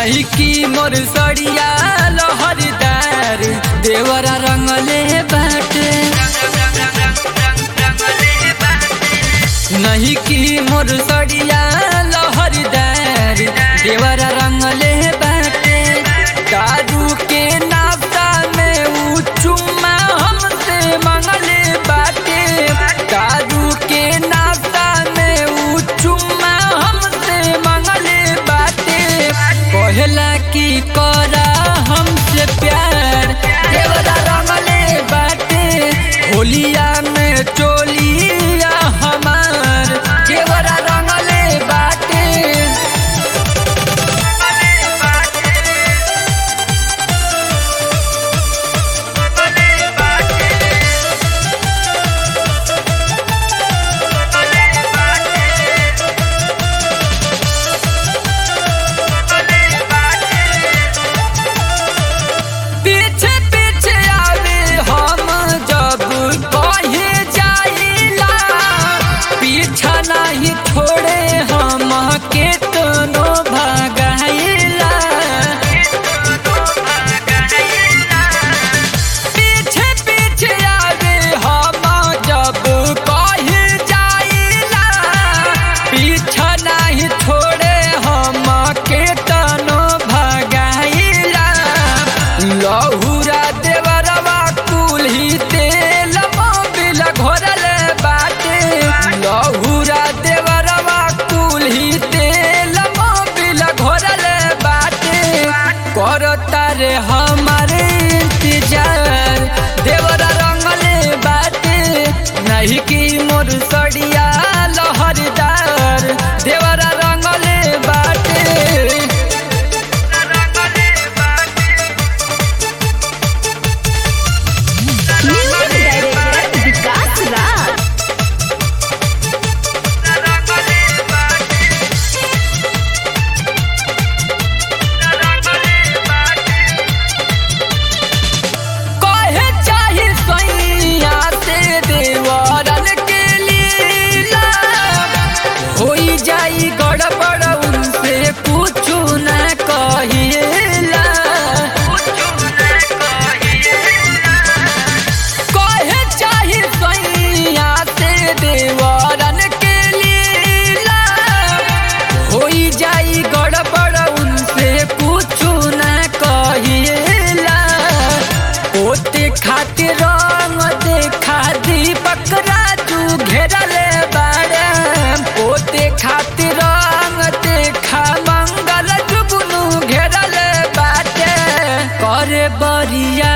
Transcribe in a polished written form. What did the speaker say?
नहीं की मोर सड़िया लहरदार देवरा रंगले बाटे। नहीं की मोर सड़िया लहरदार देवरा रंगले बाटे। दारू के नाश्ता में ऊ चुम्मा हमसे मंगले बाटे। दारू के नाश्ता में ऊ चुम्मा हमसे मंगले बाटे। कहला की करा हमसे प्यार देवरा रंगले बाटे। होलिया में चोलिया हमार देवरा रंगले बाटे। पीछे पीछे आवे हम जब कहे जाइला। पीछा नहीं छोड़े हम केतनो भागाइला। पीछे पीछे आवे हम जब कहे जाइला। पीछा नहीं छोड़े हम केतनो भागाइला। लहुरा देवरवा कुल्ही तेल मोबिल घोरल बाटे। लहुरा देवरवा कुल्ही तेल मोबिल घोरल बाटे। करता रे हमारे इंतजार देवरा रंगले बाटे। नहीं की मोर सड़िया लहरदार देवरा रंगले बाटे। Music director Vikas Raj. कहे चाहे सैया से देवरन के लीला। होई जाई गड़बड़ उनसे पूछू न कहिला। कहे चाहे सैया से देवरन के लीला। होई जाई गड़बड़ उनसे पूछू न कहिला। ओते खातिर रंग देखा दीपक राजू घेरल बाड़े। ओते खातिर रंग देखा मंगल जुगनू घेरल बाटे। करे बरिया